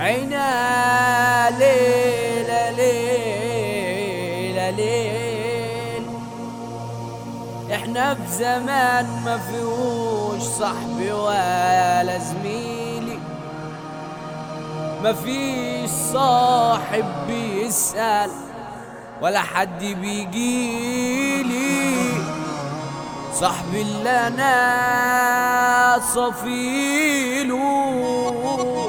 عينا ليلة ليلة ليل. احنا في زمان ما فيهوش صاحبي ولا زميلي، ما فيش صاحب بيسأل ولا حد بيجيلي. صاحبي اللي انا صفيله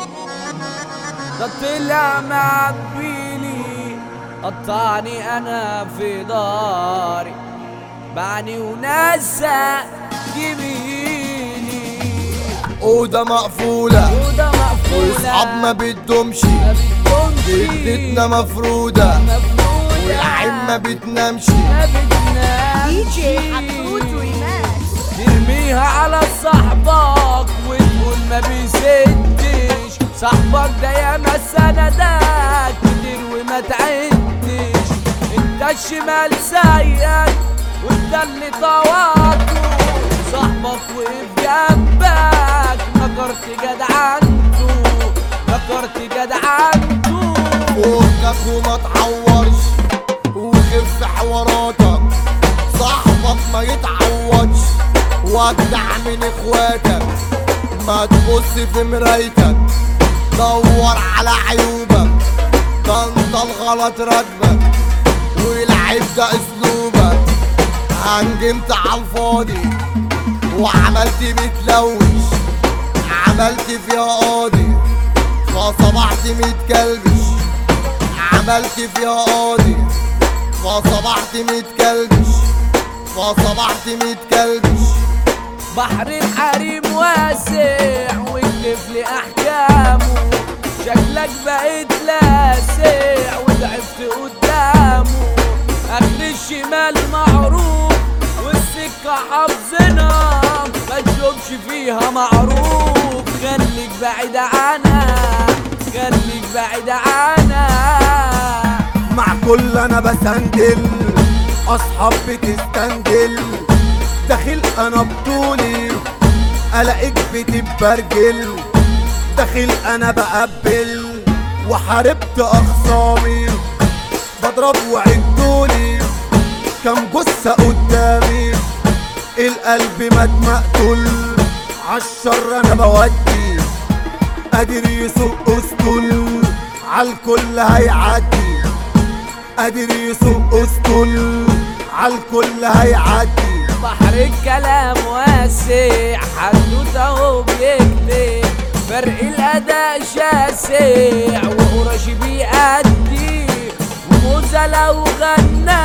ده طلع معبيلي، قطعني انا في داري، بعني وناسى جميلي. أوضة مقفولة أوضة مقفولة واصحاب ما بتدومش، ما بتدومش، جدتنا مفرودة والعين ما بتنامش. ما بتنامش. دي جي حتفوت ريماكس. ترميها على صاحبك وتقول ما بيسدش، صاحبك ده ياما سندك كتير وما تعدش. انت الشمال سيد وانت اللي طوعته، صاحبك وقف جنبك نكرت جدعنته، نكرت جدعنته. فكك وما تعورش وخف حواراتك، صاحبك ما يتعوضش وجدع من اخواتك. ما تبص في مرايتك دور على عيوبك، ده انت الغلط راكبك والعيب ده اسلوبك. هنجمت عالفاضي وعملت بتلوش، عملت فيها قاضي فصبحت متكلبش، عملت فيها قاضي فصبحت متكلبش، فصبحت متكلبش. بحر الحريم واسع والطفل احكامه، شكلك بقيت لاسع وضعفت قدامه. اخر الشمال معروف والسكة حافظنا، ما تشوفش فيها معروف. خليك بعيد عنها، خليك بعيد عنها. مع كل انا بسندل اصحاب بتستنجل، داخل انا بطولي الاقيك بتتبرجل، داخل انا بقبل وحاربت اخصامي، بضرب وعدولي كم جثة قدامي. القلب مات مقتول عالشر انا بودي، قادر يسوق اسطول عالكل هيعدي، قادر يسوق اسطول عالكل هيعدي. بحر الكلام واسع حدوته اهو بيكتب، فرق الاداء شاسع وقرش بيأدي، وموزة لو غنى